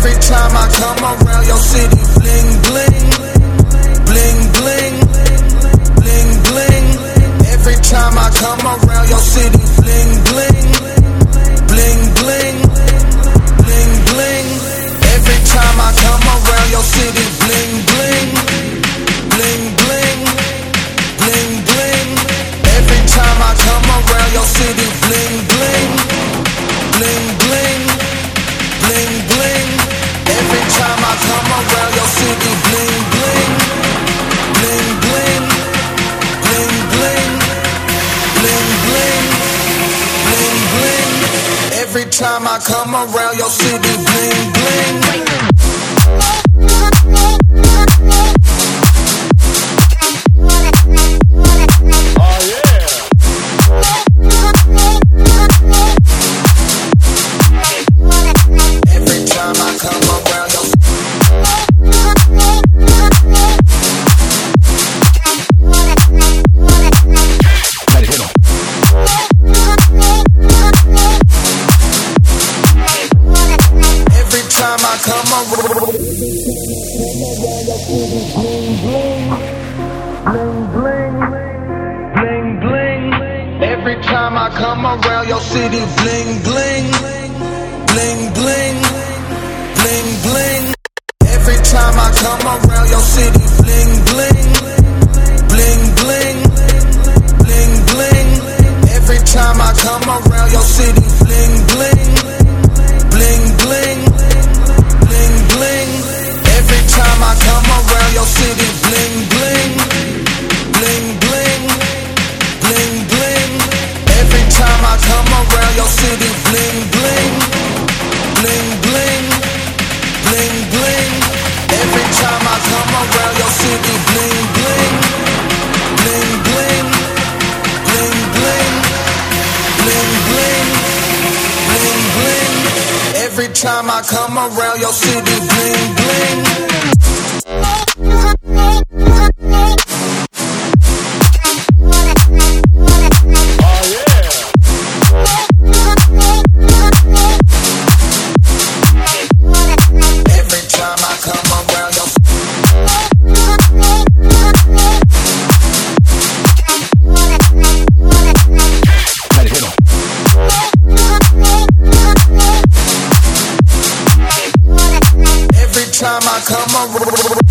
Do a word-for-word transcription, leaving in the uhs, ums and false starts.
Every time I come around your city, bling bling, bling bling, bling bling. Every time I come around your city, bling bling, bling bling, bling bling. Every time I come around your city, bling bling, bling bling, bling bling. Every time I come around your city, bling bling, bling bling, bling bling. Every time I come around your city, bling bling, bling bling, bling bling, bling bling, bling bling. Every time I come around your city, bling bling. Every time I come around your city, bling bling, bling bling, bling bling. Every time I come around your city, bling bling, bling bling, bling bling. Every time I come around your city, bling bling, bling bling, bling bling. Every time I come around your city, bling bling, bling bling, bling bling. Every time I come around your city, bling bling, bling bling, bling bling. Every time I come around your city, bling bling, bling bling, bling bling, bling bling, bling bling. Every time I come around your city, bling bling. Time I come around